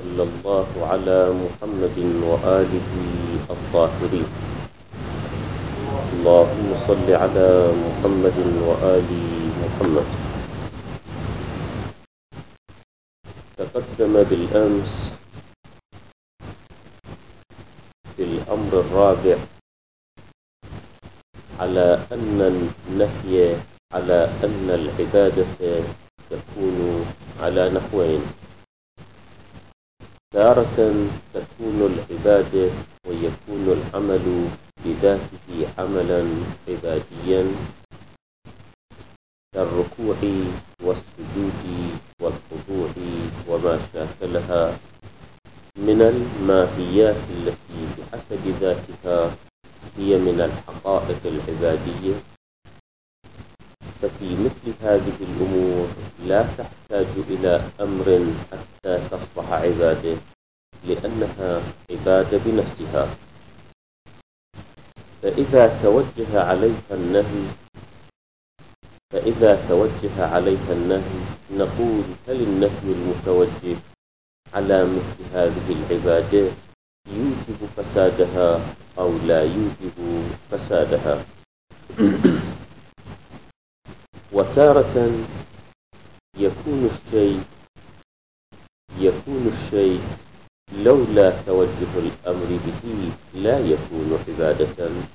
وصلى الله على محمد وآله الطاهرين. اللهم صل على محمد وآل محمد. تقدم بالأمس في الأمر الرابع على أن النهي على أن العبادة تكون على نحوين: تارة تكون العبادة ويكون العمل بذاته عملا عباديا كالركوع والسجود والخضوع وما شاكلها من الماهيات التي بحسب ذاتها هي من الحقائق العبادية. ففي مثل هذه الأمور لا تحتاج إلى أمر حتى تصبح عبادة، لأنها عبادة بنفسها. فإذا توجه عليها النهي نقول: هل النهي المتوجه على مثل هذه العبادة يوجب فسادها أو لا يوجب فسادها؟ وتارة يكون الشيء لولا توجه الأمر به لا يكون عبادة،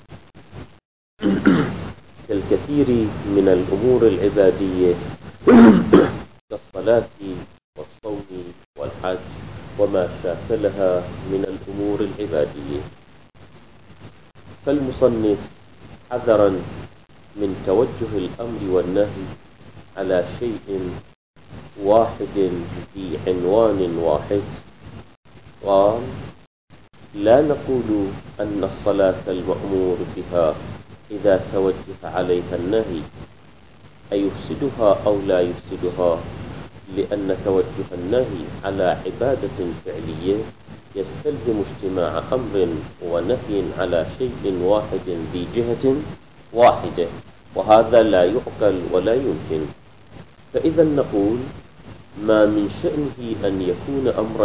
كالكثير من الأمور العبادية كالصلاة والصوم والحج وما شاكلها من الأمور العبادية. فالمصنف حذرا من توجه الأمر والنهي على شيء واحد في عنوان واحد قال: لا نقول أن الصلاة المأمور بها إذا توجه عليها النهي أيفسدها أو لا يفسدها، لأن توجه النهي على عبادة فعلية يستلزم اجتماع أمر ونهي على شيء واحد ذي جهة واحدة، وهذا لا يعقل ولا يمكن. فإذا نقول: ما من شأنه أن يكون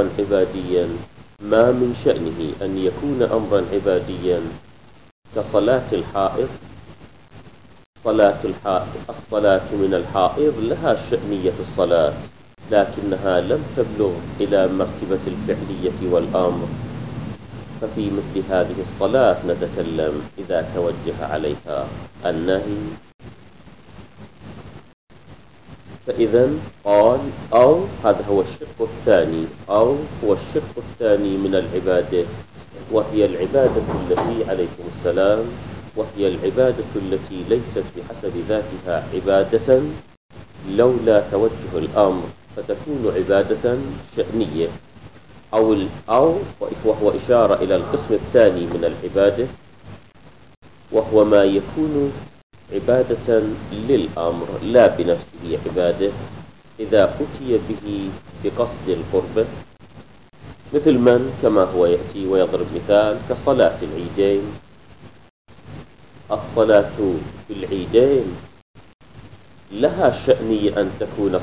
أمرا عباديا كصلاة الحائض. الصلاة من الحائض لها شأنية الصلاة، لكنها لم تبلغ إلى مرتبة الفعلية والأمر. ففي مثل هذه الصلاة نتكلم إذا توجه عليها النهي. فإذا قال: أو هذا هو الشق الثاني من العبادة، وهي العبادة التي عليكم السلام، وهي العبادة التي ليست بحسب ذاتها عبادة لولا توجه الأمر، فتكون عبادة شأنية وهو إشارة إلى القسم الثاني من العبادة، وهو ما يكون عبادة للأمر لا بنفسه عبادة إذا أتي به بقصد القربة، مثل كما هو يأتي ويضرب مثال كصلاة العيدين. الصلاة في العيدين لها شأنية أن تكون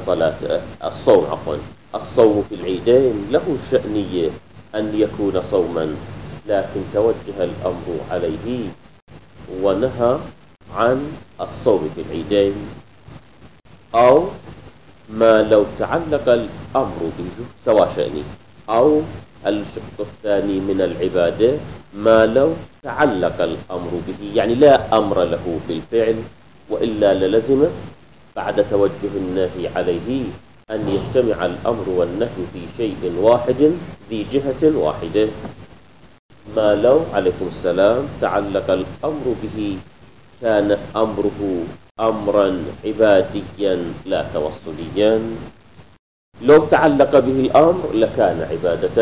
الصوم في العيدين له شأنية أن يكون صوما، لكن توجه الأمر عليه ونهى عن الصوم في العيدين. أو ما لو تعلق الأمر به سواء شأني، أو الشق الثاني من العبادة ما لو تعلق الأمر به، يعني لا أمر له بالفعل، وإلا للزم بعد توجه النهي عليه أن يجتمع الأمر والنهي في شيء واحد ذي جهة واحدة. ما لو عليكم السلام تعلق الأمر به كان أمره أمرا عباديا لا توصليا، لو تعلق به الأمر لكان عبادة.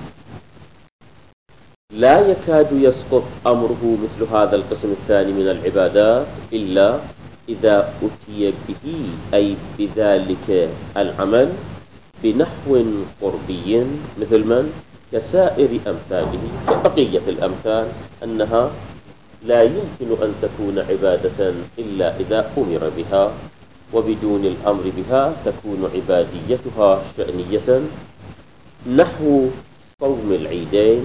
لا يكاد يسقط أمره مثل هذا القسم الثاني من العبادات إلا إذا أتي به أي بذلك العمل بنحو قربي، مثل كسائر أمثاله، كبقية الأمثال، أنها لا يمكن أن تكون عبادة إلا إذا أمر بها، وبدون الأمر بها تكون عباديتها شأنية نحو صوم العيدين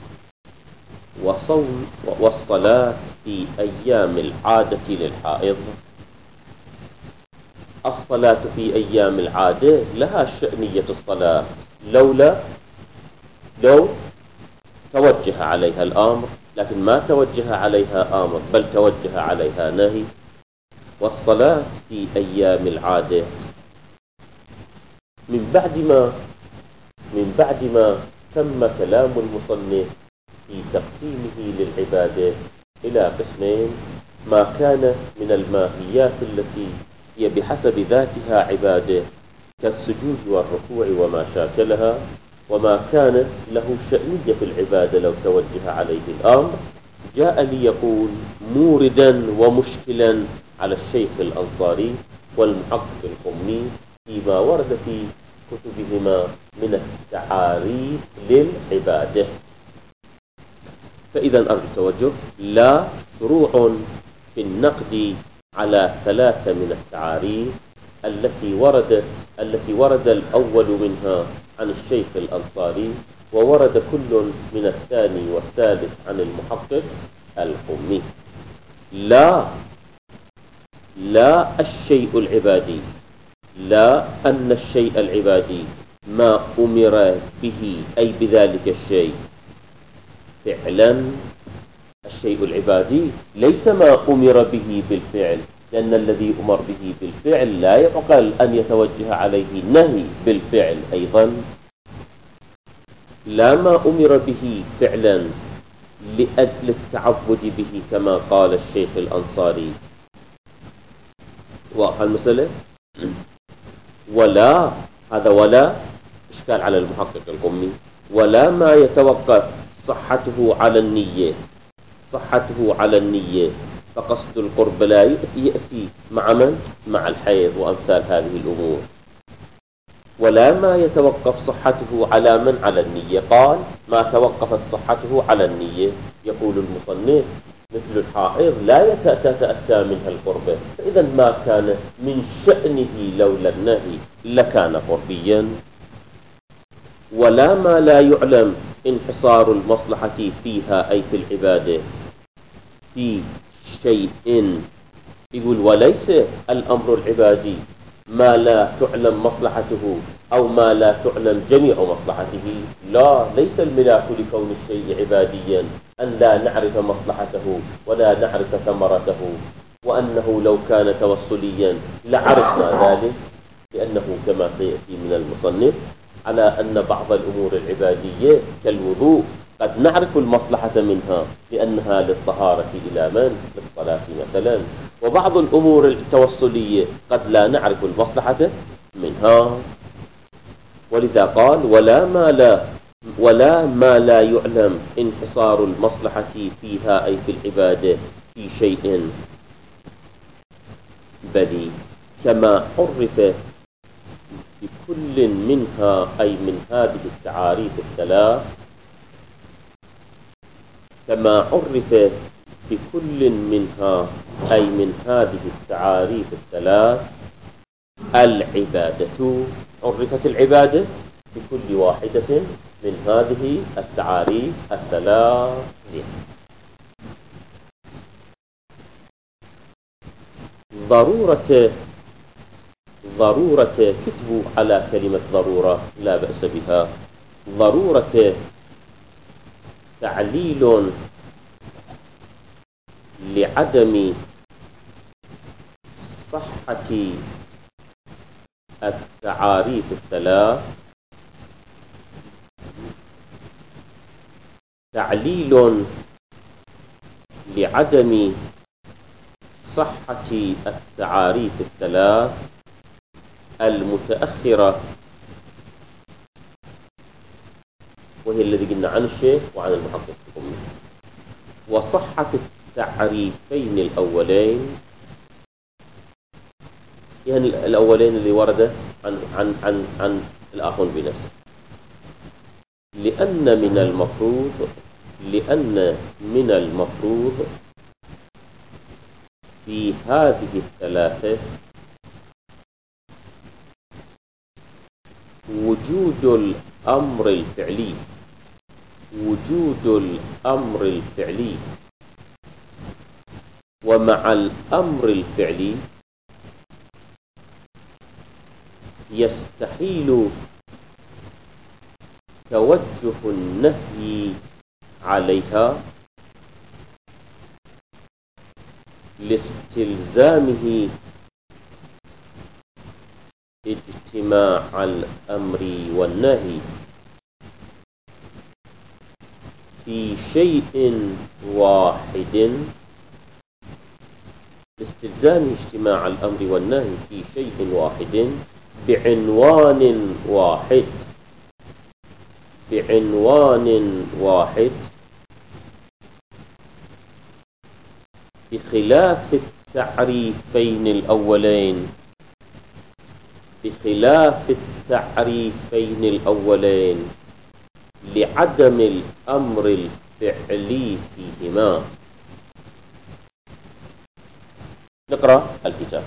والصلاة في أيام العادة للحائض. الصلاة في أيام العادة لها شأنية الصلاة لو توجه عليها الأمر، لكن ما توجه عليها أمر بل توجه عليها نهي. والصلاة في أيام العادة من بعد ما تم كلام المصنف في تقسيمه للعبادة إلى قسمين: ما كان من الماهيات التي هي بحسب ذاتها عبادة كالسجود والركوع وما شاكلها، وما كان له شأنية في العبادة لو توجه عليه الأمر. جاء ليقول موردا ومشكلا على الشيخ الأنصاري والمحقق القمي فيما ورد في كتبهما من التعاريف للعبادة. فإذا أرجو التوجه: لا فروع في النقد على ثلاثة من التعاريف التي ورد الأول منها عن الشيخ الأنصاري، وورد كل من الثاني والثالث عن المحقق القمي. لا الشيء العبادي، لا أن الشيء العبادي ما أمر به أي بذلك الشيء فعلا. الشيء العبادي ليس ما أمر به بالفعل، لأن الذي أمر به بالفعل لا يعقل أن يتوجه عليه نهي بالفعل أيضا. لا ما أمر به فعلا لأجل التعبد به كما قال الشيخ الأنصاري. واضح المسألة؟ ولا إشكال على المحقق القمي. ولا ما يتوقف صحته على النية فقصد القرب لا يأتي مع من؟ مع الحيض وأمثال هذه الأمور. ولا ما يتوقف صحته على من؟ على النية. قال ما توقفت صحته على النية، يقول المصنف مثل الحائض لا يتأتى منها القربة، فإذا ما كان من شأنه لولا النهي لكان قربيا. ولا ما لا يعلم انحصار المصلحة فيها أي في العبادة في شيء. يقول وليس الأمر العبادي ما لا تعلم مصلحته أو ما لا تعلم جميع مصلحته. لا، ليس الملاك لكون الشيء عباديا أن لا نعرف مصلحته ولا نعرف ثمرته، وأنه لو كان توصليا لعرفنا ذلك، لأنه كما سيأتي من المصنف على أن بعض الأمور العبادية كالوضوء قد نعرف المصلحة منها لأنها للطهارة إلى من؟ للصلاة مثلا. وبعض الأمور التوصلية قد لا نعرف المصلحة منها. ولذا قال ولا ما لا يعلم انحصار المصلحة فيها أي في العبادة في شيء، بل كما عرف بكل منها أي من هذه التعاريف الثلاث، كما عرف بكل منها أي من هذه التعاريف الثلاث العبادة. عرفت العبادة بكل واحدة من هذه التعاريف الثلاث. ضرورة كتبوا على كلمة ضرورة لا بأس بها. ضرورة تعليل لعدم صحة التعاريف الثلاث، تعليل لعدم صحة التعاريف الثلاث المتأخرة، وهي الذي قلنا عن الشيخ وعن المحقق القمي. وصحة التعريفين الأولين، يعني الأولين اللي ورد عن الآخر بنفسه، لأن من المفروض في هذه الثلاثة وجود الأمر الفعلي، وجود الأمر الفعلي، ومع الأمر الفعلي يستحيل توجه النهي عليها لاستلزامه اجتماع الأمر والنهي في شيء واحد، لاستلزام اجتماع الأمر والنهي في شيء واحد بعنوان واحد، بعنوان واحد، بخلاف التعريفين الأولين، بخلاف التعريفين الأولين لعدم الأمر الفعلي فيهما. نقرأ الكتاب.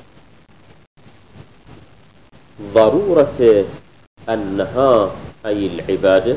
ضرورة أنها أي العبادة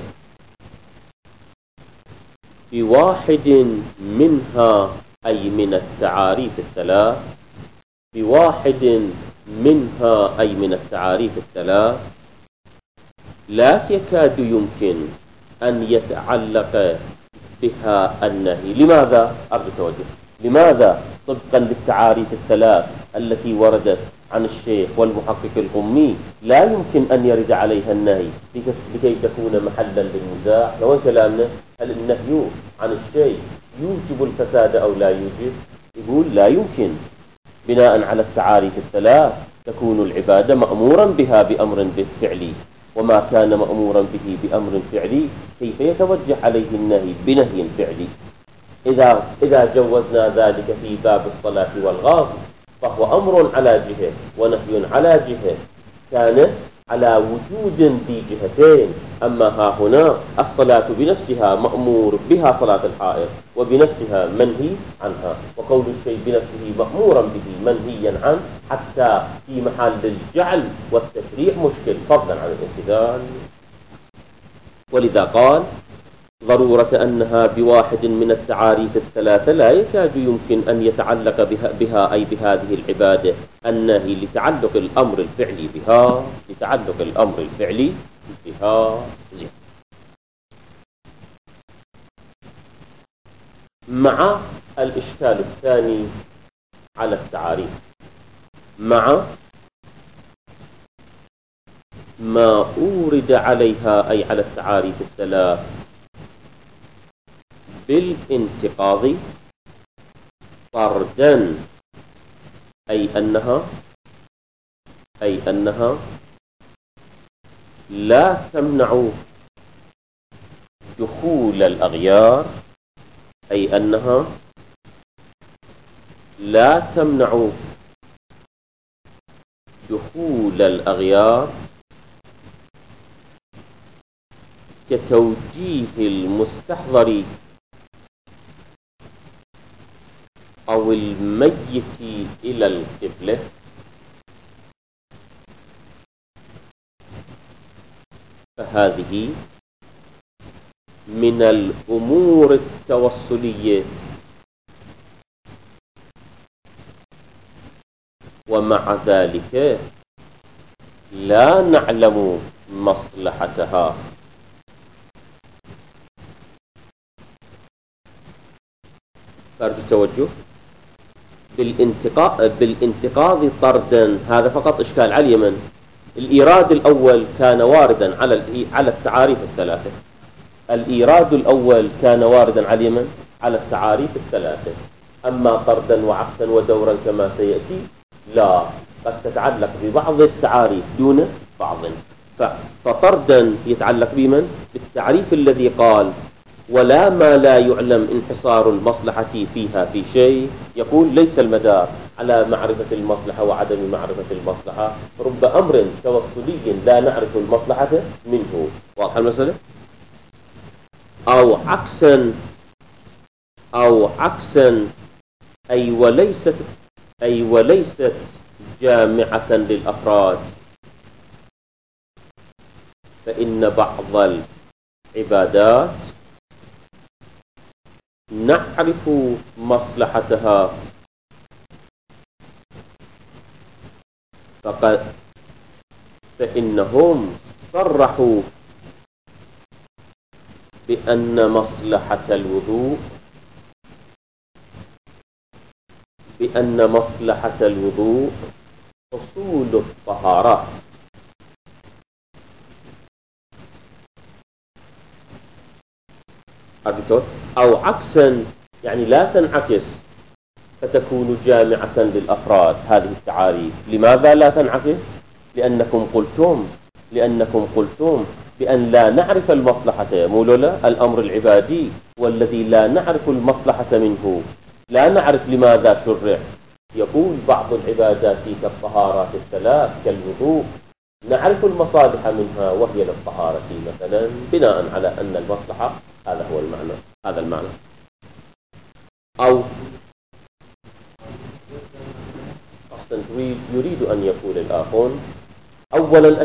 بواحد منها أي من التعاريف الثلاث، بواحد منها أي من التعاريف الثلاث لا يكاد يمكن أن يتعلق بها النهي. لماذا؟ أرجو توجه. لماذا؟ طبقا للتعاريف الثلاث التي وردت عن الشيخ والمحقق القمي لا يمكن أن يرد عليها النهي لكي تكون محلا للنزاع. لو كلامنا هل النهي عن الشيء يوجب الفساد أو لا يوجب؟ يقول لا يمكن. بناء على التعاريف الثلاث تكون العبادة مأمورا بها بأمر فعلي، وما كان مأمورا به بأمر فعلي كيف يتوجه عليه النهي بنهي فعلي؟ إذا جوزنا ذلك في باب الصلاة والغاز فهو أمر على جهة ونهي على جهة، كان على وجود ذي جهتين. أما ها هنا الصلاة بنفسها مأمور بها صلاة الحائض وبنفسها منهي عنها، وقول الشيء بنفسه مأمورا به منهيا عنه حتى في محل الجعل والتشريع مشكل فضلا عن الامتثال. ولذا قال ضرورة أنها بواحد من التعاريف الثلاثة لا يكاد يمكن أن يتعلق بها أي بهذه العبادة النهي لتعلق الأمر الفعلي بها، لتعلق الأمر الفعلي بها. زين. مع الإشكال الثاني على التعاريف، مع ما أورد عليها أي على التعاريف الثلاث بالانتقاض طردا، أي أنها لا تمنع دخول الأغيار، أي أنها لا تمنع دخول الأغيار كتوجيه المستحضر أو الميت إلى القبلة، فهذه من الأمور التوصلية، ومع ذلك لا نعلم مصلحتها. فرد التوجه بالانتقاض طردا، هذا فقط إشكال على اليمن. الإيراد الأول كان واردا على التعاريف الثلاثة، الإيراد الأول كان واردا على اليمن على التعاريف الثلاثة. أما طردا وعكسا ودورا كما سيأتي لا، قد تتعلق ببعض التعاريف دون بعض. فطردا يتعلق بمن؟ بالتعريف الذي قال ولا ما لا يعلم انحصار المصلحة فيها في شيء، يقول ليس المدار على معرفة المصلحة وعدم معرفة المصلحة، رب أمر توصلي لا نعرف المصلحة منه. واضح المسألة؟ أو عكسا أي وليست جامعة للأفراد، فإن بعض العبادات نعرف مصلحتها فإنهم صرحوا بأن مصلحة الوضوء حصول الطهارة، أو عكسا، يعني لا تنعكس فتكون جامعة للأفراد. هذه التعاريف لماذا لا تنعكس؟ لأنكم قلتم بأن لا نعرف المصلحة، مولانا الأمر العبادي والذي لا نعرف المصلحة منه لا نعرف لماذا شرع. يقول بعض العبادات كالطهارات الثلاث كالوضوء نعرف المصالح منها وهي للطهارة مثلا، بناء على أن المصلحة هذا هو المعنى، هذا المعنى. أو يريد أن يقول الآخرون أولا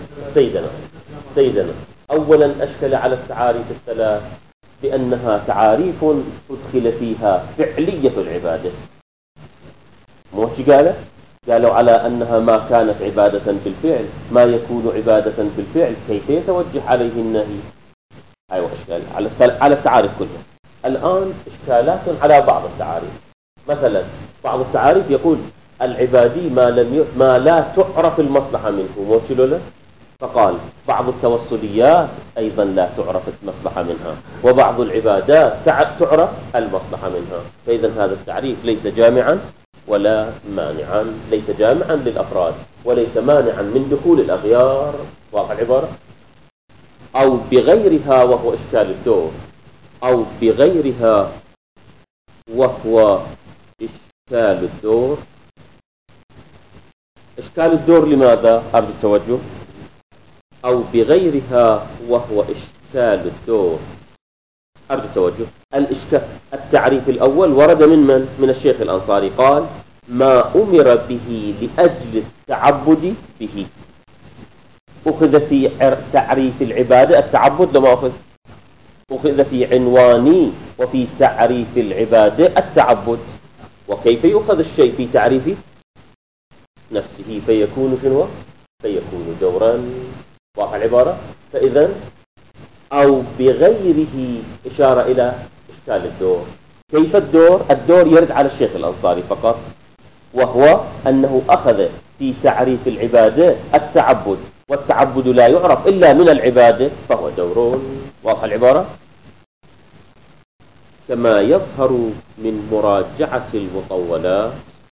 أشكل على التعاريف الثلاث بأنها تعاريف تدخل فيها فعلية العبادة. موش قالوا على أنها ما كانت عبادة بالفعل، ما يكون عبادة بالفعل كيف يتوجه عليه النهي؟ أيوة إشكال على التعاريف كلها. الآن إشكالات على بعض التعاريف. مثلا بعض التعاريف يقول العبادي ما لا تعرف المصلحة منه، موش له. فقال بعض التوسليات أيضا لا تعرف المصلحة منها، وبعض العبادات تعرف المصلحة منها. فإذا هذا التعريف ليس جامعا ولا مانعا، ليس جامعا للأفراد وليس مانعا من دخول الأغيار، واضح العبارة. أو بغيرها وهو إشكال الدور، أو بغيرها وهو إشكال الدور. إشكال الدور لماذا؟ أرجو التوجه. أو بغيرها وهو إشكال الدور، أرجو التوجه. التعريف الأول ورد من الشيخ الأنصاري، قال ما أمر به لأجل التعبد به. أخذ في تعريف العبادة التعبد، لما أخذ في عنواني وفي تعريف العبادة التعبد. وكيف يؤخذ الشيء في تعريف نفسه فيكون شنو؟ فيكون دورا، واضح العبارة. فإذا أو بغيره إشارة إلى إشكال الدور. كيف الدور؟ الدور يرد على الشيخ الأنصاري فقط، وهو أنه أخذ في تعريف العبادة التعبد، والتعبد لا يعرف إلا من العبادة فهو دور، واضح العبارة. كما يظهر من مراجعة المطولات.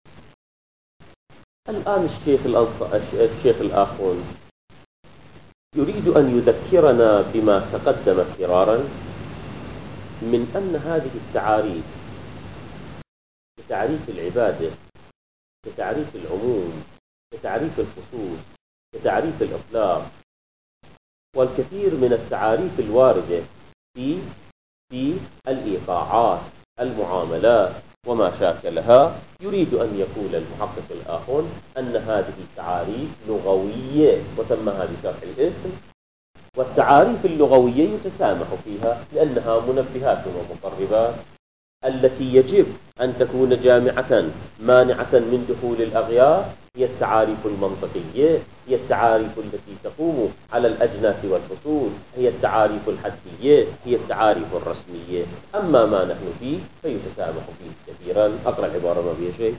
الآن الشيخ الآخون يريد أن يذكرنا بما تقدم فرارا من أن هذه التعاريف كتعريف العبادة، كتعريف العموم، كتعريف الخصوص، كتعريف الإطلاق، والكثير من التعاريف الواردة في الإيقاعات، المعاملات وما شاكلها. يريد أن يقول المحقق الآخر أن هذه التعاريف لغوية، وسماها بشرح الاسم. والتعاريف اللغوية يتسامح فيها لأنها منبهات ومقربات، التي يجب أن تكون جامعة مانعة من دخول الأغيار هي التعاريف المنطقية، هي التعاريف التي تقوم على الأجناس والفصول، هي التعاريف الحدية، هي التعاريف الرسمية. أما ما نحن فيه فيتسامح فيه كثيرا. أقرأ العبارة ما فيها شيء.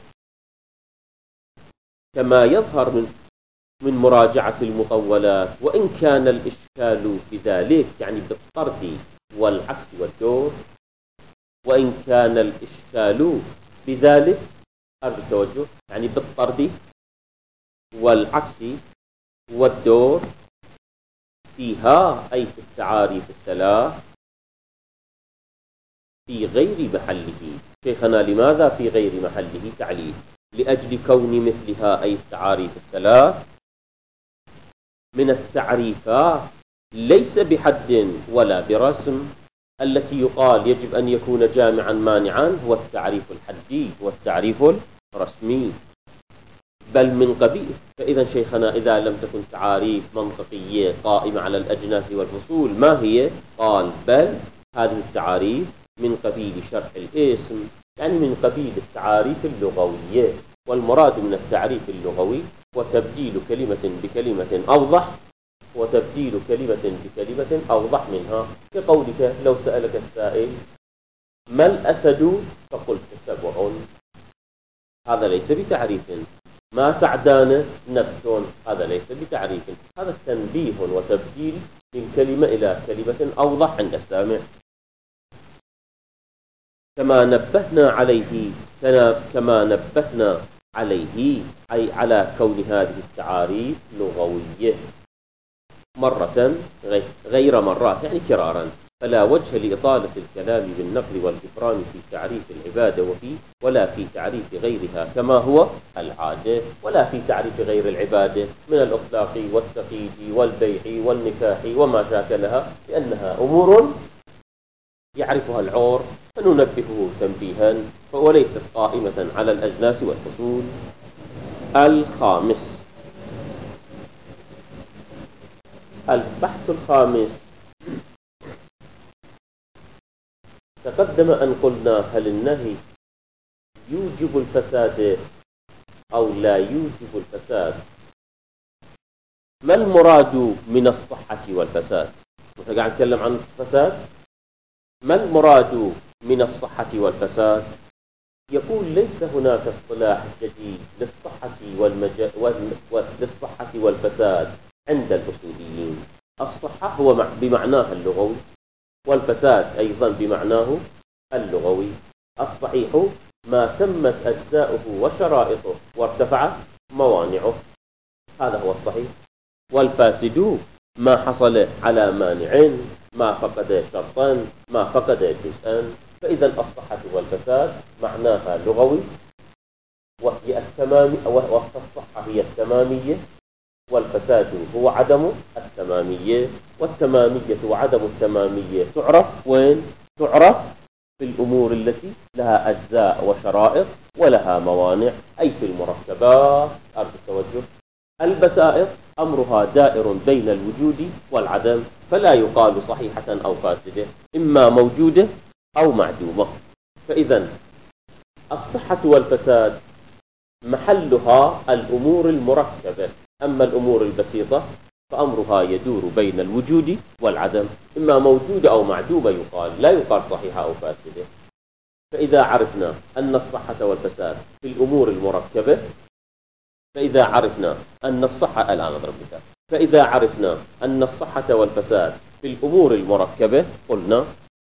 كما يظهر من مراجعة المطولات، وإن كان الإشكال بذلك يعني بالطرد والعكس والدور، وإن كان الإشكال بذلك، أرجو التوجه، يعني بالطرد والعكس والدور فيها، أي في التعاريف الثلاث، في غير محله. شيخنا لماذا في غير محله؟ تعليل: لأجل كون مثلها، أي التعاريف الثلاث، من التعريفات ليس بحد ولا برسم. التي يقال يجب أن يكون جامعا مانعا هو التعريف الحدي والتعريف الرسمي. بل من قبيل. فإذا شيخنا إذا لم تكن تعاريف منطقية قائمة على الأجناس والفصول ما هي؟ قال بل هذه التعاريف من قبيل شرح الاسم، يعني من قبيل التعاريف اللغوية. والمراد من التعريف اللغوي وتبديل كلمة بكلمة أوضح، وتبديل كلمة بكلمة أوضح منها. كقولك لو سألك السائل ما الأسد فقلت سبع، هذا ليس بتعريف. ما سعدان نبت، هذا ليس بتعريف. هذا تنبيه وتبديل من كلمة إلى كلمة أوضح عند السامع. كما نبهنا عليه أي على كون هذه التعاريف لغوية مرة غير مرات، يعني كرارا. فلا وجه لإطالة الكلام بالنقل والإبرام في تعريف العبادة ولا في تعريف غيرها كما هو العادة، ولا في تعريف غير العبادة من الإطلاق والتقييد والبيع والنكاح وما شاكلها، لأنها أمور يعرفها العور، فننبهه تنبيها، وليست قائمة على الأجناس والفصول. الخامس، البحث الخامس. تقدم أن قلنا هل النهي يوجب الفساد أو لا يوجب الفساد؟ ما المراد من الصحة والفساد؟ نحن قاعد نتكلم عن الفساد. ما المراد من الصحة والفساد؟ يقول ليس هناك اصطلاح جديد للصحة والفساد عند الأصوليين. الصحة هو بمعناها اللغوي، والفساد أيضا بمعناه اللغوي. الصحيح ما تمت أجزاؤه وشرائطه وارتفعت موانعه، هذا هو الصحيح. والفاسد ما حصل على مانع، ما فقد شرطا، ما فقد جزءا. فإذا الصحة والفساد معناها لغوي، وهي الصحة هي التمامية، والفساد هو عدم التمامية. والتمامية وعدم التمامية تعرف وين؟ تعرف في الأمور التي لها أجزاء وشرائط ولها موانع، أي في المركبات. أرجو التوجه. البسائط أمرها دائر بين الوجود والعدم، فلا يقال صحيحة أو فاسدة، إما موجودة أو معدومة. فإذا الصحة والفساد محلها الأمور المركبة. أما الأمور البسيطة فأمرها يدور بين الوجود والعدم، إما موجودة أو معدومة يقال، لا يقال صحيحة أو فاسدة. فإذا عرفنا أن الصحة والفساد في الأمور المركبة، فإذا عرفنا أن الصحة الآن أضرب مثال، فإذا عرفنا أن الصحة والفساد في الأمور المركبة قلنا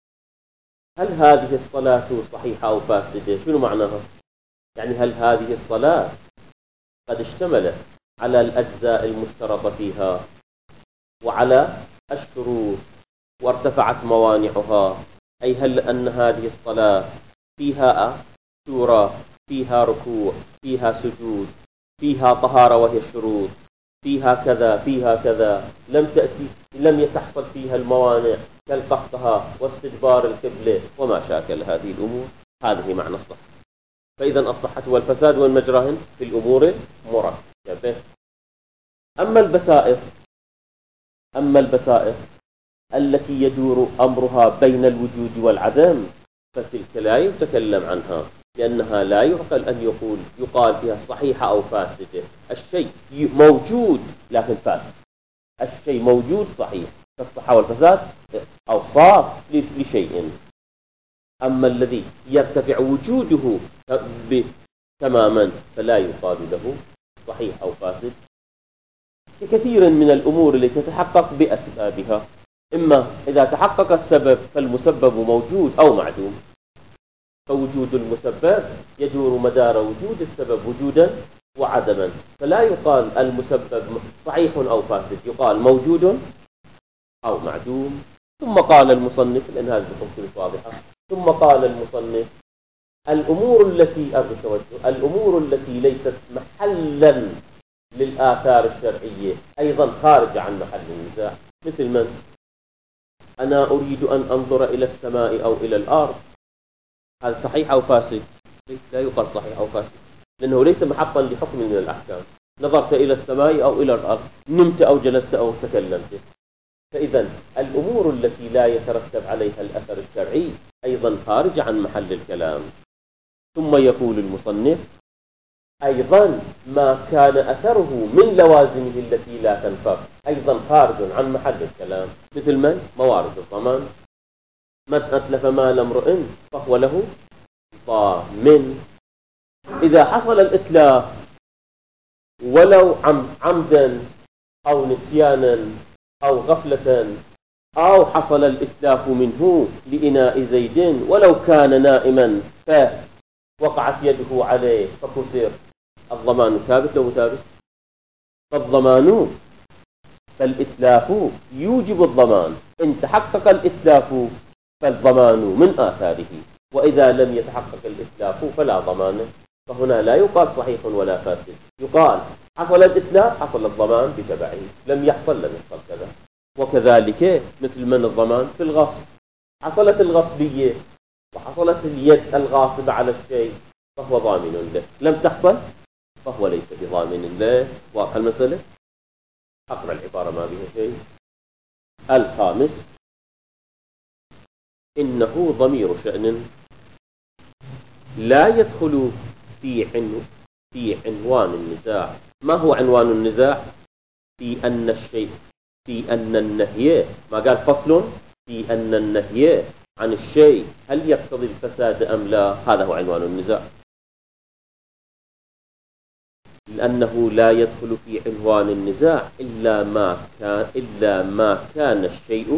هل هذه الصلاة صحيحة أو فاسدة؟ شنو معناها؟ يعني هل هذه الصلاة قد اشتملت على الأجزاء المشترطة فيها وعلى الشروط وارتفعت موانعها؟ أي هل أن هذه الصلاة فيها سورة، فيها ركوع، فيها سجود، فيها طهارة وهي الشروط، فيها كذا فيها كذا، لم يتحصل فيها الموانع كالقحطها واستدبار القبلة وما شاكل هذه الأمور. هذه معنى الصحة. فإذا الصحة والفساد والمجراهن في الأمور المركبة. أما البسائط التي يدور أمرها بين الوجود والعدم فتلك لا يتكلم عنها، لأنها لا يعقل أن يقال فيها صحيحة أو فاسدة. الشيء موجود لكن فاسد، الشيء موجود صحيح. فالصحة والفساد أوصاف لشيء. أما الذي يرتفع وجوده تماما فلا يقال له صحيح أو فاسد. كثير من الأمور التي تتحقق بأسبابها، إما إذا تحقق السبب فالمسبب موجود أو معدوم، فوجود المسبب يدور مدار وجود السبب وجودا وعدما، فلا يقال المسبب صحيح أو فاسد، يقال موجود أو معدوم. ثم قال المصنف، لأن هذه الخصوصية واضحة، ثم قال المصنف الأمور التي ليست محلا للآثار الشرعية أيضا خارج عن محل النزاع. مثل من؟ أنا أريد أن أنظر إلى السماء أو إلى الأرض، هذا صحيح أو فاسد؟ لا يقال صحيح أو فاسد. لأنه ليس محطا لحكم من الأحكام. نظرت إلى السماء أو إلى الأرض، نمت أو جلست أو تكلمت. فإذا الأمور التي لا يترتب عليها الأثر الشرعي أيضا خارجة عن محل الكلام. ثم يقول المصنف: أيضا ما كان أثره من لوازمه التي لا تنفك أيضا خارج عن محل الكلام، مثل من؟ موارد الضمان. من أتلف مال امرئ فهو له ضامن. إذا حصل الإتلاف ولو عمدا أو نسيانا أو غفلة، أو حصل الإتلاف منه لإناء زيد ولو كان نائما فوقعت يده عليه فكسر، الضمان ثابت لو ثابت؟ فالضمان فالإتلاف يوجب الضمان. إن تحقق الإتلاف فالضمان من آثاره، وإذا لم يتحقق الإتلاف فلا ضمان. فهنا لا يقال صحيح ولا فاسد، يقال حصل الإتلاف حصل الضمان بتبعه، لم يحصل لم يحصل كذا. وكذلك مثل من الضمان في الغصب، حصلت الغصبية وحصلت اليد الغاصبة على الشيء فهو ضامن له، لم تحصل فهو ليس بضامن له. واضح المسألة؟ أقرأ العبارة ما بها شيء. الخامس: إنه ضمير شأن لا يدخل في عنوان النزاع. ما هو عنوان النزاع؟ في أن النهي، ما قال فصل، في أن النهي عن الشيء هل يقتضي الفساد أم لا، هذا هو عنوان النزاع. لأنه لا يدخل في عنوان النزاع إلا ما كان الشيء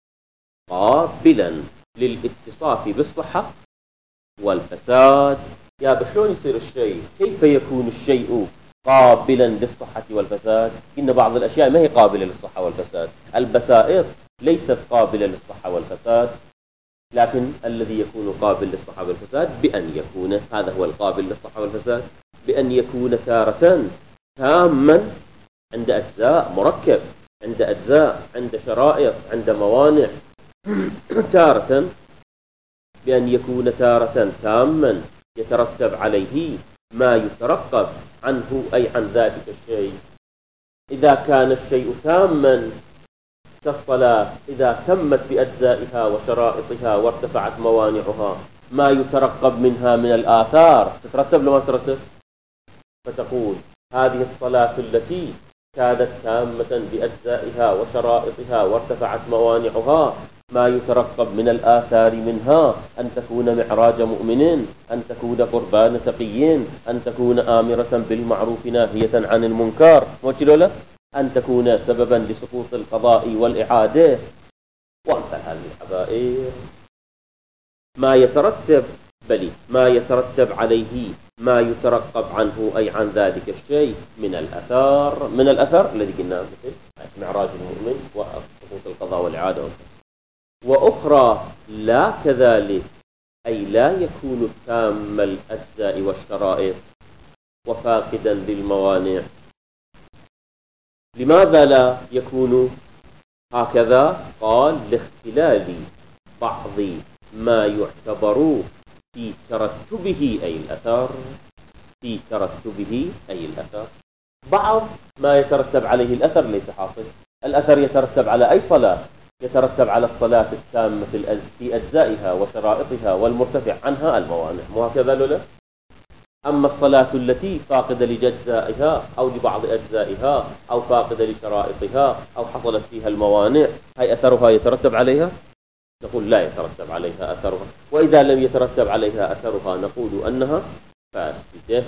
قابلا للاتصاف بالصحة والفساد. يا شلون يصير الشيء؟ كيف يكون الشيء قابلا للصحة والفساد؟ إن بعض الأشياء ما هي قابلة للصحة والفساد. البسائط ليست قابلة للصحة والفساد، لكن الذي يكون قابل للصحة والفساد بأن يكون، هذا هو القابل للصحة والفساد، بأن يكون تارة تاما عند أجزاء، مركب عند أجزاء، عند شرائط، عند موانع. تارة بأن يكون تارة تاما يترتب عليه ما يترقب عنه أي عن ذلك الشيء. إذا كان الشيء تاما كالصلاة، إذا تمت بأجزائها وشرائطها وارتفعت موانعها، ما يترقب منها من الآثار تترتب لما ترتب. فتقول هذه الصلاة التي كانت تامة بأجزائها وشرائطها وارتفعت موانعها، ما يترقب من الآثار منها أن تكون معراج مؤمن، أن تكون قربان تقيين، أن تكون آمرة بالمعروف ناهية عن المنكر، أن تكون سببا لسقوط القضاء والإعادة، وأمثال هذه الحبائر. ما يترتب عليه ما يترقب عنه أي عن ذلك الشيء من الأثر الذي قلناه، مثل معراج المؤمن وسقوط القضاء والإعادة. وأخرى لا كذلك، أي لا يكون تام الأجزاء والشرائط وفاقدا للموانع. لماذا لا يكون هكذا؟ قال لاختلال بعض ما يعتبر في ترتبه أي الأثر. بعض ما يترتب عليه الأثر ليس حاصل. الأثر يترتب على أي صلاة؟ يترتب على الصلاة التامة في أجزائها وشرائطها والمرتفع عنها الموانع، مو هكذا لولا؟ أما الصلاة التي فاقدة لأجزائها أو لبعض أجزائها أو فاقدة لشرائطها أو حصلت فيها الموانع، هي أثرها يترتب عليها؟ نقول لا يترتب عليها أثرها. وإذا لم يترتب عليها أثرها نقول أنها فاسدة.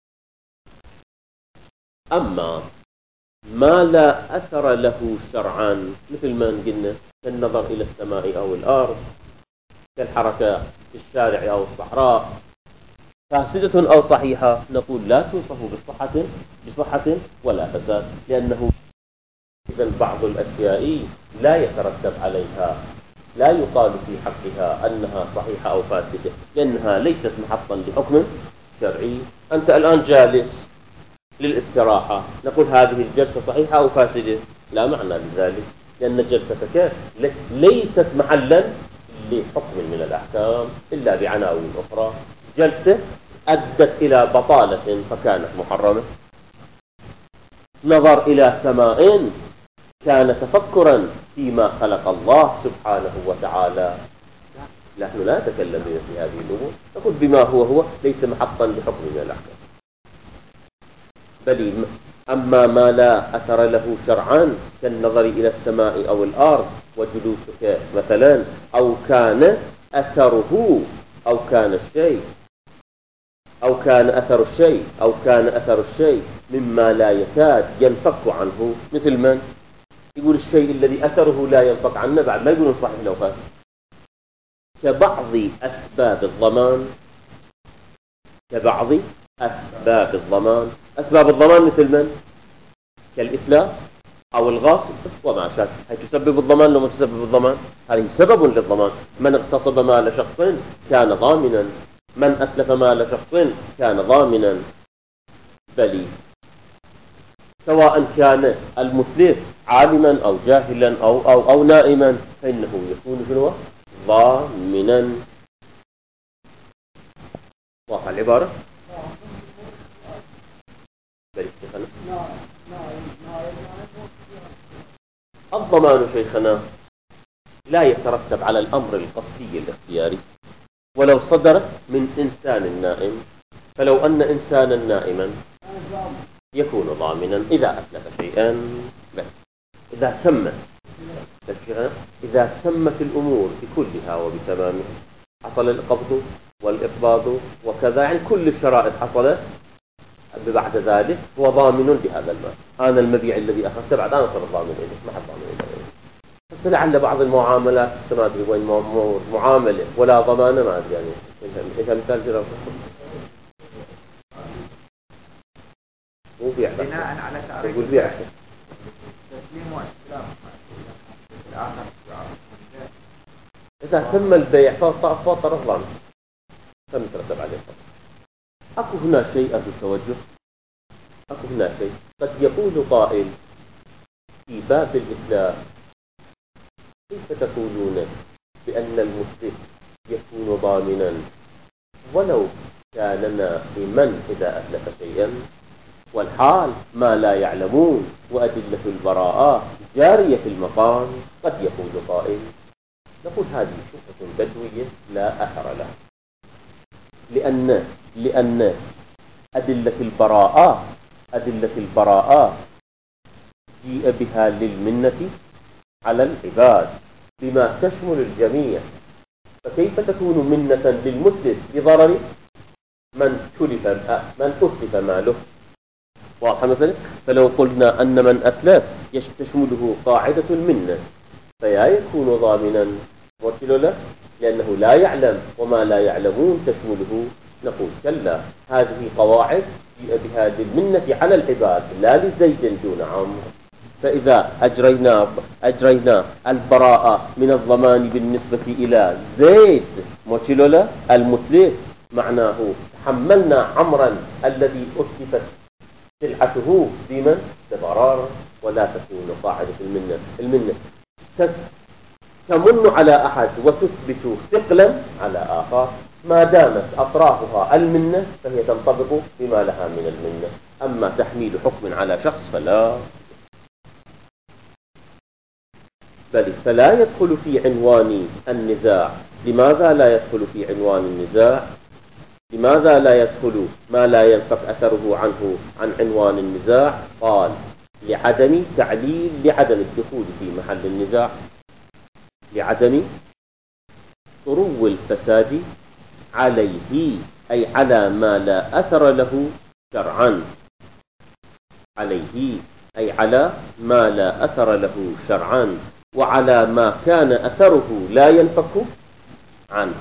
أما ما لا أثر له شرعا، مثل ما قلنا كالنظر إلى السماء أو الأرض، كالحركة في الشارع أو الصحراء، فاسدة أو صحيحة، نقول لا توصف بصحة ولا فساد، لأنه إذن بعض الأشياء لا يترتب عليها، لا يقال في حقها أنها صحيحة أو فاسدة، لأنها ليست محطا لحكم شرعي. أنت الآن جالس للاستراحة، نقول هذه الجلسة صحيحة أو فاسدة؟ لا معنى لذلك، لأن جلستك ليست محلا لحكم من الأحكام إلا بعناوين أخرى. جلسة أدت إلى بطالة فكانت محرمة، نظر إلى سماء كان تفكرا فيما خلق الله سبحانه وتعالى. نحن لا نتكلم في هذه الأمور، نقول بما هو ليس محطا لحكم من الأحكام. بل أما ما لا أثر له شرعا كالنظر إلى السماء أو الأرض وجلوسك مثلا، أو كان أثره أو كان الشيء أو كان أثر الشيء مما لا يكاد ينفك عنه، مثل من يقول الشيء الذي أثره لا ينفك عنه بعد ما يقولون صحيح لو فاسد، كبعض أسباب الضمان. أسباب الضمان مثل من؟ كالإتلاف أو الغاصب وما شابه، هي تسبب الضمان لو ما تسبب الضمان، هذه سبب للضمان. من اغتصب مال شخص كان ضامنا، من أتلف مال شخص كان ضامنا. بل سواء كان المتلف عالما أو جاهلا أو نائما فإنه يكون شنو؟ ضامنا. واضح العبارة؟ الضمان شيخنا لا يترتب على الأمر القصدي الاختياري، ولو صدر من إنسان نائم، فلو أن إنسانا نائما يكون ضامنا إذا أتلف شيئا، إذا تمت الأمور بكلها وبتمامها، حصل القبض والإقباض وكذا، يعني كل الشرائط حصلت، بعد ذلك هو ضامن بهذا المال. أنا المبيع الذي أخذته بعد أنا صرت ضامن إليه، ما حد ضامن إليه. بس لعل بعض المعاملات ما أدري وين معاملة ولا ضمانة، ما أدري يعني إذا مثال جرى مو بيع بناء على تعريف يقول بيع تسليم واستلام الآخر. إذا تم البيع فطرف ضامن تم ترتب عليه. أكو هنا شيء أبو توجه، أكو هنا شيء قد يقول قائل في باب الإتلاف: كيف تقولون بأن المتلف يكون ضامنا ولو كان نائما إذا أتلف شيئا، والحال ما لا يعلمون وأدلة البراءة جارية في المقام؟ قد يقول قائل: نقول هذه شبهة بدوية لا أثر لها، لأن أدلة البراءة جيء بها للمنة على العباد بما تشمل الجميع، فكيف تكون منة للمتلف بضرر من أتلف ماله؟ واضح مثلا؟ فلو قلنا أن من أتلف تشمله قاعدة المنة، فيا يكون ضامنا وكل له لأنه لا يعلم، وما لا يعلمون تشمله. نقول كلا، هذه قواعد جيء بها للمنة على العباد لا لزيد دون عمرو. فإذا أجرينا البراءة من الضمان بالنسبة إلى زيد موتيلولا المتلف، معناه تحملنا عمرا الذي أتلفت سلعته بمن؟ بضرار، ولا تكون قاعدة المنة تمن على أحد وتثبت ثقلا على آخر. ما دامت أطرافها المنة فهي تنطبق بما لها من المنة، أما تحميل حكم على شخص فلا. بل فلا يدخل في عنوان النزاع. لماذا لا يدخل في عنوان النزاع؟ لماذا لا يدخل ما لا ينفك أثره عنه عن عنوان النزاع؟ قال: لعدم الدخول في محل النزاع، لعدم طرو الفساد عليه، أي على ما لا أثر له شرعا، عليه أي على ما لا أثر له شرعا، وعلى ما كان أثره لا ينفك عنه،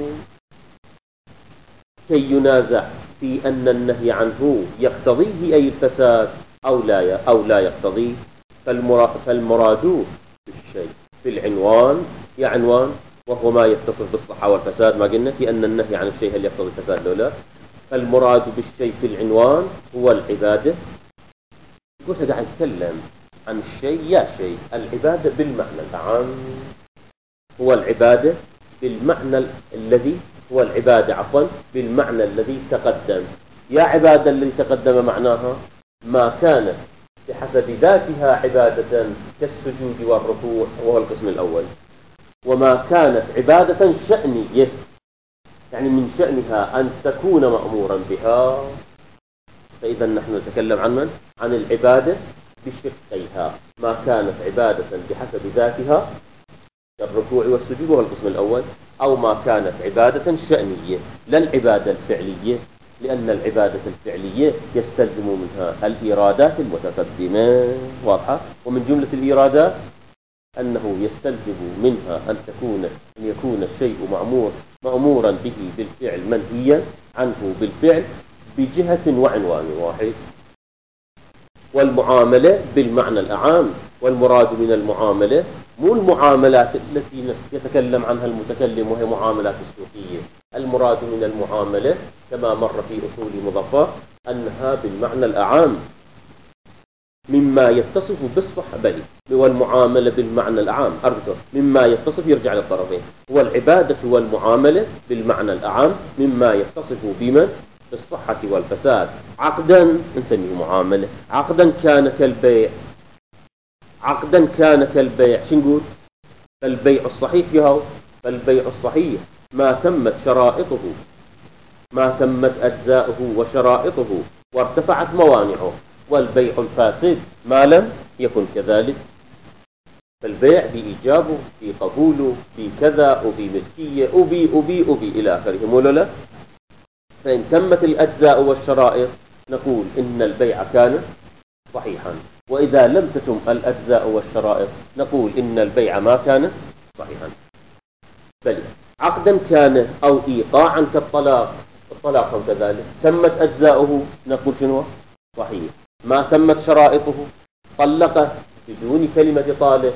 كي ينازع في أن النهي عنه يقتضيه أي الفساد أو لا يقتضيه. فالمراد بالشيء في العنوان يا عنوان، وهو ما يتصف بالصحة والفساد، ما قلنا في أن النهي عن الشيء هل يقتضي الفساد لولا. فالمراد بالشيء في العنوان هو العبادة. يقول هذا قاعد يتكلم عن الشيء يا شيء، العبادة بالمعنى العام، هو العبادة بالمعنى الذي هو العبادة عفوا بالمعنى الذي تقدم. يا عبادة الذي تقدم معناها ما كانت بحسب ذاتها عبادة كالسجود والركوع، وهو القسم الأول. وما كانت عبادة شأنية، يعني من شأنها أن تكون مأمورا بها. فإذا نحن نتكلم عن من؟ عن العبادة بشقيها. ما كانت عبادة بحسب ذاتها كالركوع والسجود، وهو القسم الأول، أو ما كانت عبادة شأنية لا العبادة الفعلية، لأن العبادة الفعلية يستلزم منها الإيرادات المتقدمة، واضحة؟ ومن جملة الإيرادات أنه يستلزم منها أن يكون الشيء مأمورا به بالفعل منهيا عنه بالفعل بجهة وعنوان واحد. والمعاملة بالمعنى الأعام، والمراد من المعاملة مو المعاملات التي يتكلم عنها المتكلم وهي معاملات السوقية. المراد من المعاملة كما مر في أصول مظفر أنها بالمعنى الأعام مما يتصف بالصحة، بل والمعاملة بالمعنى الأعام مما يتصف، يرجع للطرفين، والعبادة والمعاملة بالمعنى الأعام مما يتصف بمن؟ بالصحة والفساد. عقدا نسميه معاملة، عقدا كان كالبيع، عقدا كان كالبيع، شو نقول؟ فالبيع الصحيح يهو، فالبيع الصحيح ما تمت شرائطه، ما تمت أجزاؤه وشرائطه وارتفعت موانعه. والبيع الفاسد ما لم يكن كذلك. فالبيع بإيجابه، بقبوله، بكذا وبملكية وبي إلى آخره، ولا لا؟ فإن تمت الأجزاء والشرائط نقول إن البيع كان صحيحا، وإذا لم تتم الأجزاء والشرائط نقول إن البيع ما كان صحيحا. بل عقدا كان أو إيقاعا كالطلاق، الطلاق كذلك تمت أجزاؤه نقول شنو؟ صحيح. ما تمت شرائطه، طلق بدون كلمة طالق،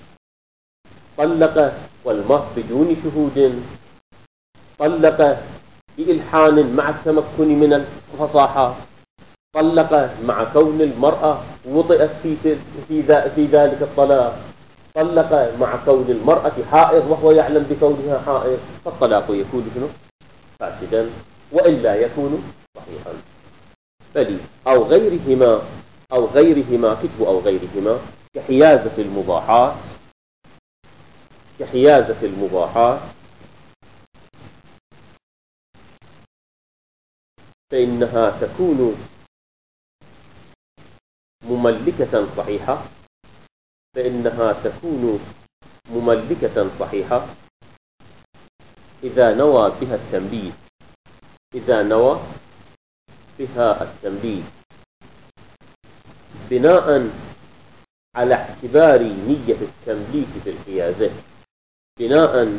طلق والمهر بدون شهود، طلق بإلحان مع التمكن من الفصاحة، طلق مع كون المرأة وطئت في ذلك الطلاق، طلق مع كون المرأة حائض وهو يعلم بكونها حائض، فالطلاق يكون شنو؟ فاسدا، وإلا يكون صحيحا. بل أو غيرهما كتب أو غيرهما كحيازة المباحات، كحيازة المباحات فإنها تكون مملكة صحيحة، فإنها تكون مملكة صحيحة إذا نوى بها التنبيه، إذا نوى بها التنبيه بناء على اعتبار نية التمليك في الحيازة، بناء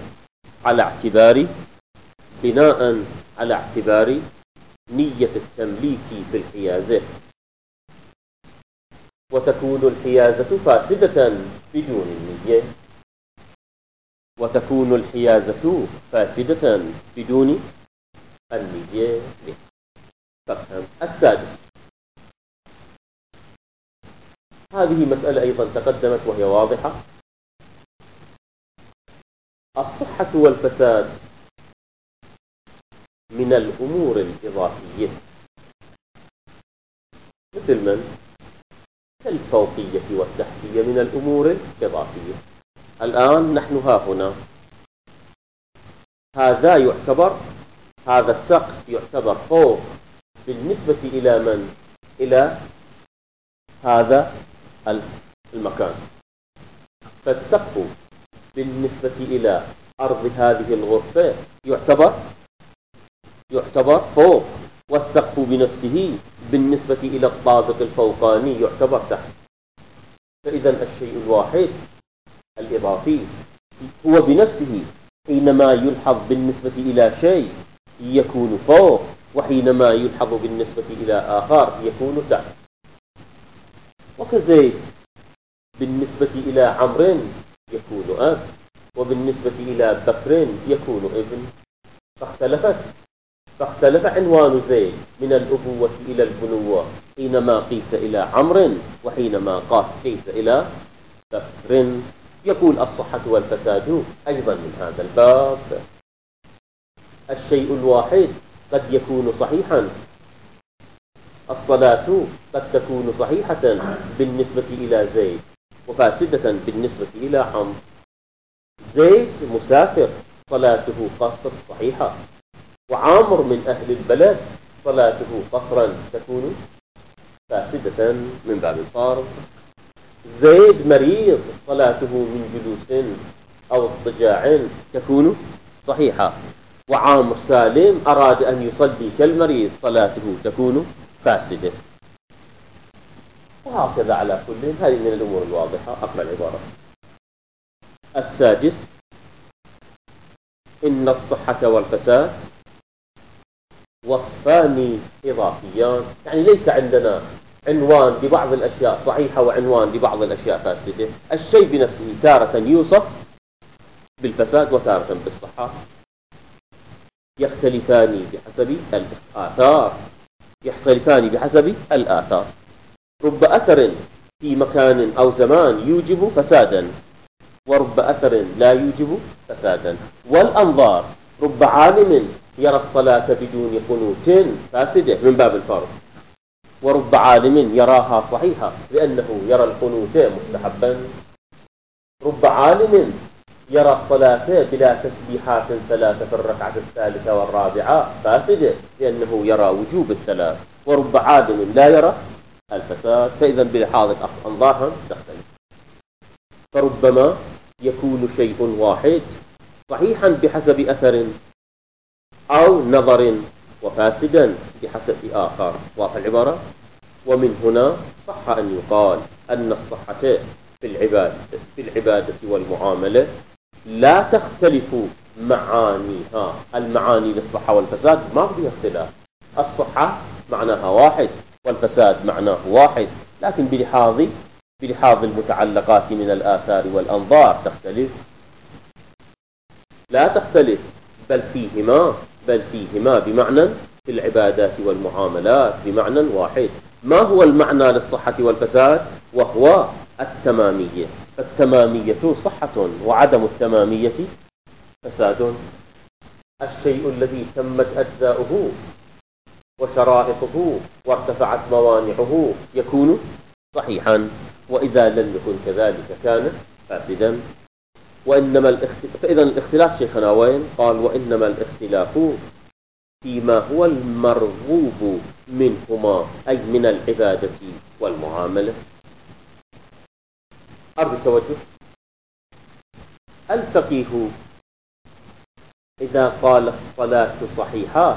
على اعتبار نية التمليك في الحيازة. وتكون الحيازة فاسدة بدون النية، وتكون الحيازة فاسدة بدون النية. فافهم. السادس، هذه مسألة أيضا تقدمت وهي واضحة. الصحة والفساد من الأمور الإضافية، مثل من؟ كالفوقية والتحتية من الأمور الإضافية. الآن نحن هنا هذا يعتبر، هذا السقف يعتبر فوق بالنسبة إلى من؟ إلى هذا المكان. فالسقف بالنسبة إلى أرض هذه الغرفة يعتبر فوق، والسقف بنفسه بالنسبة إلى الطابق الفوقاني يعتبر تحت. فإذا الشيء الواحد الإضافي هو بنفسه حينما يلحظ بالنسبة إلى شيء يكون فوق، وحينما يلحظ بالنسبة إلى آخر يكون تحت. وكزيد بالنسبة إلى عمرو يكون أب، وبالنسبة إلى بكر يكون ابن. فاختلف عنوان زيد من الأبوة إلى البنوة حينما قيس إلى عمرو وحينما قيس إلى بكر. يقول الصحة والفساد أيضا من هذا الباب. الشيء الواحد قد يكون صحيحا. الصلاة قد تكون صحيحة بالنسبة إلى زيد وفاسدة بالنسبة إلى عمرو. زيد مسافر صلاته قصر صحيحة، وعامر من أهل البلد صلاته قصرا تكون فاسدة من باب الفارض. زيد مريض صلاته من جلوس أو اضطجاع تكون صحيحة، وعامر سالم أراد أن يصلي كالمريض صلاته تكون فاسدة. وهكذا على كل. هذه من الأمور الواضحة. أقرأ العبارة. السادس: إن الصحة والفساد وصفان إضافيان، يعني ليس عندنا عنوان لبعض الأشياء صحيحة وعنوان لبعض الأشياء فاسدة. الشيء بنفسه تارة يوصف بالفساد وتارة بالصحة، يختلفان بحسب الآثار. رب أثر في مكان أو زمان يوجب فسادا، ورب أثر لا يوجب فسادا. والأنظار: رب عالم يرى الصلاة بدون قنوت فاسدة من باب الفرض، ورب عالم يراها صحيحة لأنه يرى القنوت مستحبا. رب عالم يرى الصلاة بلا تسبيحات ثلاثة في الركعة الثالثة والرابعة فاسدة لأنه يرى وجوب الثلاث، ورب عالم لا يرى الفساد. فإذا بلحاظ أنظارهم تختلف. فربما يكون شيء واحد صحيحا بحسب أثر أو نظر وفاسدا بحسب آخر. واضح العبارة؟ ومن هنا صح أن يقال أن الصحة في العبادة والمعاملة لا تختلف معانيها. المعاني للصحة والفساد ما فيها اختلاف. الصحة معناها واحد والفساد معناه واحد، لكن بلحاظ المتعلقات من الآثار والأنظار تختلف. لا تختلف، بل فيهما بمعنى في العبادات والمعاملات بمعنى واحد. ما هو المعنى للصحة والفساد؟ وهو التمامية. فالتمامية صحة، وعدم التمامية فساد. الشيء الذي تمت أجزاؤه وشرائطه وارتفعت موانعه يكون صحيحا، وإذا لم يكن كذلك كان فاسدا. فإذا الاختلاف شيخنا وين؟ قال: وإنما الاختلاف فيما هو المرغوب منهما، أي من العبادة والمعاملة. أرجو التوجه. الفقيه إذا قال الصلاة صحيحة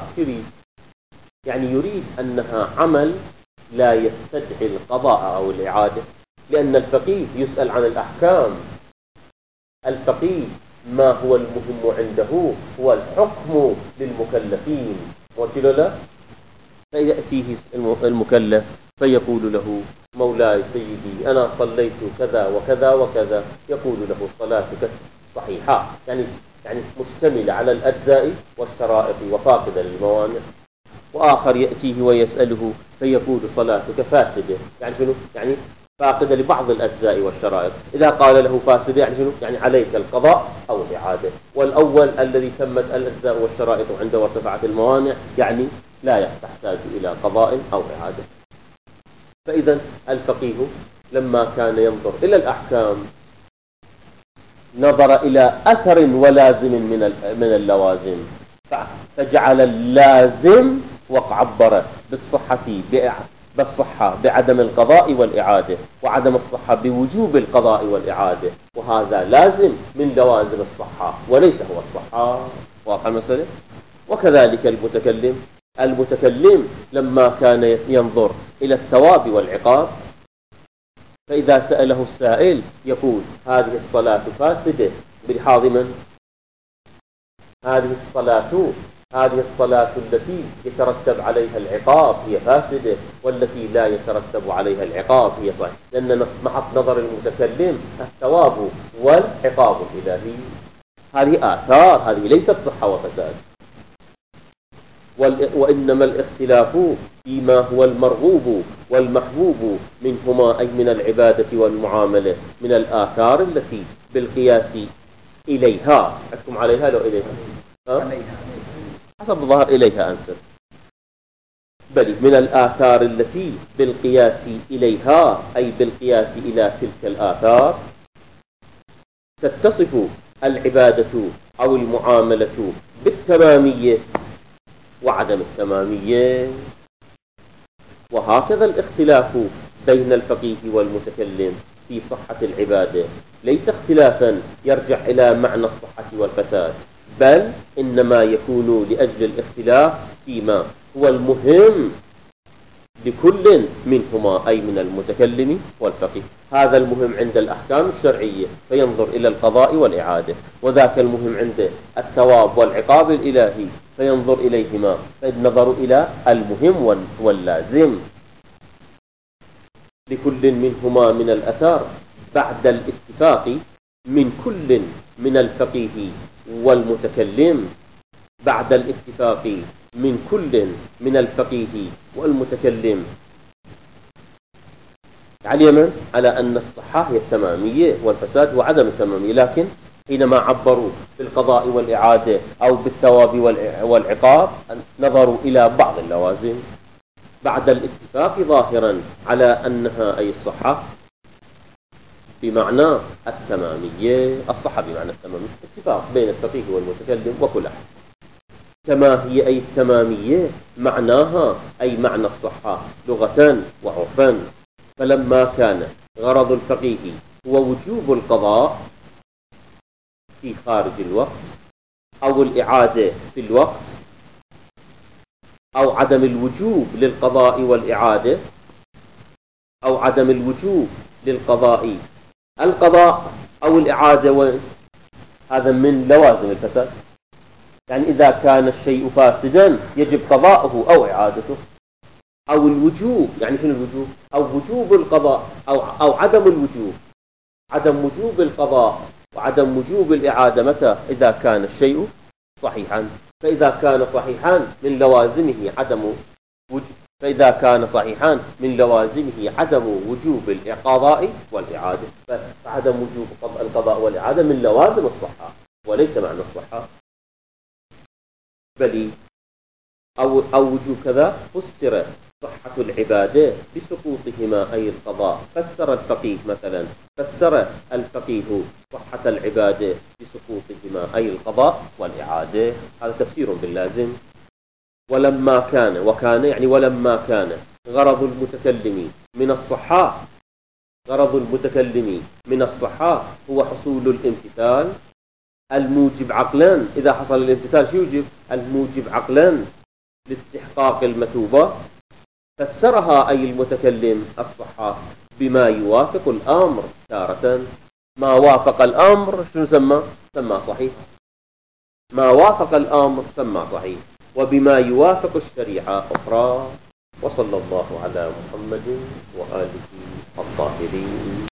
يريد أنها عمل لا يستدعي القضاء أو الإعادة، لأن الفقيه يسأل عن الأحكام. الفقيه ما هو المهم عنده هو الحكم للمكلفين. وكذا لا، فيأتيه المكلف فيقول له: مولاي سيدي أنا صليت كذا وكذا وكذا. يقول له: صلاتك صحيحة، يعني مشتملة على الأجزاء والشرائط وفاقدة للموانع. وآخر يأتيه ويسأله فيقول: صلاتك فاسدة، يعني شنو؟ يعني فاقدة لبعض الأجزاء والشرائط. إذا قال له فاسدة يعني شنو؟ يعني عليك القضاء أو الإعادة. والأول الذي تمت الأجزاء والشرائط عنده وارتفعت الموانع يعني لا تحتاج إلى قضاء أو إعادة. فإذا الفقيه لما كان ينظر إلى الأحكام نظر إلى أثر ولازم من اللوازم، فجعل اللازم وعبر بالصحة بعدم القضاء والإعادة، وعدم الصحة بوجوب القضاء والإعادة، وهذا لازم من لوازم الصحة وليس هو الصحة. واضح المسألة؟ وكذلك المتكلم لما كان ينظر إلى الثواب والعقاب، فإذا سأله السائل يقول: هذه الصلاة فاسدة بلحاظ من؟ هذه الصلاة التي يترتب عليها العقاب هي فاسدة، والتي لا يترتب عليها العقاب هي صحيحة، لأن محط نظر المتكلم الثواب والعقاب الإلهي. هذه آثار، هذه ليست صحة وفساد. وإنما الاختلاف فيما هو المرغوب والمحبوب منهما، أي من العبادة والمعاملة، من الآثار التي بالقياس إليها. أحكم عليها لو إليها؟ حسب الظاهر إليها أنسب. بل من الآثار التي بالقياس إليها أي بالقياس إلى تلك الآثار تتصف العبادة أو المعاملة بالتمامية وعدم التمامية. وهكذا الاختلاف بين الفقيه والمتكلم في صحة العبادة ليس اختلافا يرجع إلى معنى الصحة والفساد، بل إنما يكون لأجل الاختلاف فيما هو المهم لكل منهما أي من المتكلم والفقيه. هذا المهم عند الأحكام الشرعية فينظر إلى القضاء والإعادة، وذاك المهم عند الثواب والعقاب الإلهي فينظر إليهما، فالنظر إلى المهم واللازم لكل منهما من الأثار بعد الاتفاق من كل من الفقيه والمتكلم بعد الاتفاق من كل من الفقيه والمتكلم على أن الصحة هي التمامية والفساد هو عدم التمامية. لكن حينما عبروا بالقضاء والإعادة أو بالثواب والعقاب نظروا إلى بعض اللوازم بعد الاتفاق ظاهرا على أنها أي الصحة بمعنى التمامية. الصحة بمعنى التمامية اتفاق بين الفقيه والمتكلم وكل أحد. كما هي أي التمامية معناها أي معنى الصحة لغة وعرفا. فلما كان غرض الفقيه هو وجوب القضاء في خارج الوقت أو الإعادة في الوقت أو عدم الوجوب للقضاء والإعادة أو عدم الوجوب للقضاء القضاء أو الإعادة، هذا من لوازم الفساد. يعني إذا كان الشيء فاسدا يجب قضاءه أو إعادته، أو الوجوب. يعني شنو الوجوب؟ أو وجوب القضاء أو عدم الوجوب، عدم وجوب القضاء وعدم وجوب الإعادة متى؟ إذا كان الشيء صحيحا. فإذا كان صحيحا من لوازمه عدم وجوب القضاء والإعادة. فعدم وجوب القضاء والإعادة من لوازم الصحة وليس معنى الصحة. بل أو وجوب كذا فسر صحة العبادة بسقوطهما أي القضاء. فسر الفقيه صحة العبادة بسقوطهما أي القضاء والإعادة. هذا تفسير باللازم. ولما كان غرض المتكلم من الصحة هو حصول الامتثال الموجب عقلا. إذا حصل الامتثال شو يوجب؟ الموجب عقلا لاستحقاق المثوبة. فسرها أي المتكلم الصحة بما يوافق الأمر تارة. ما وافق الأمر شنو سمى صحيح. ما وافق الأمر سمى صحيح، وبما يوافق الشريعة أخرى. وصلى الله على محمد وآله الطاهرين.